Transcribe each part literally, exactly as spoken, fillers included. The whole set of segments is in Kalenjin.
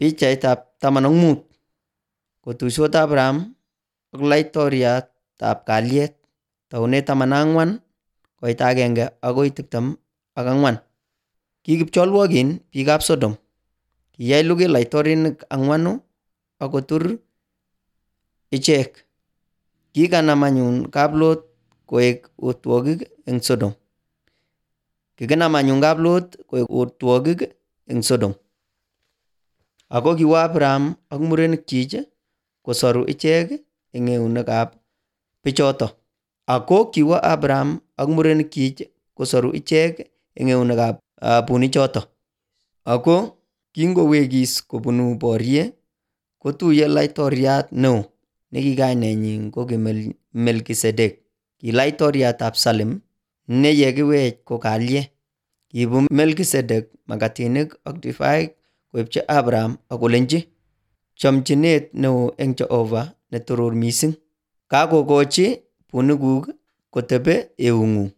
Pichaitab taman ak mut. Kotuisot Abraham ak laitoriatab kalyet. Taunet taman ak ang'wan koita agenge agoi tiptem ak ang'wan. Ki kipcholwokyin biikab Sodom. Kiyai luget laitorinik ang'wanu ak kotur ichek. Kikanam anyun kap Lot koek otwogik eng Sodom. Kikinam anyun kap Lot koek otwogik eng Sodom. Ako kiwo Abraham ak murenikyik kosoru ichek eng eunekab bichoto. Ako kiwo Abraham ak murenikyik kosoru ichek eng eunekab bunichoto. Ako kingowekis kobunu borie, kotuiyo laitoriat neo neki kainenyi ko Melkisedek. Ki laitoriatab Salem ne yekiwech ko kalyet. Kiibu Melkisedek makatinik ak divaik koipchi Abraham akolenji, chomchinet neo eng Jehova ne toror mising. Kakokochi bunikuk kotebe eung'ung.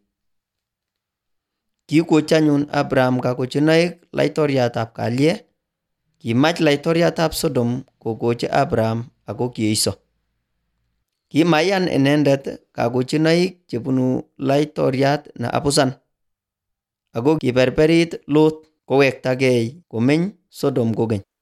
Kikochi anyun Abraham kakochinoik laitoriatab kalyet. Kimach laitoriatab Sodom kokochi Abraham ako kieiso. Kimaiyan inendet kakochinoik chebunu laitoriat ne abusan. Ako kiberberit Lot kowektagei komeny Sodom kokeny.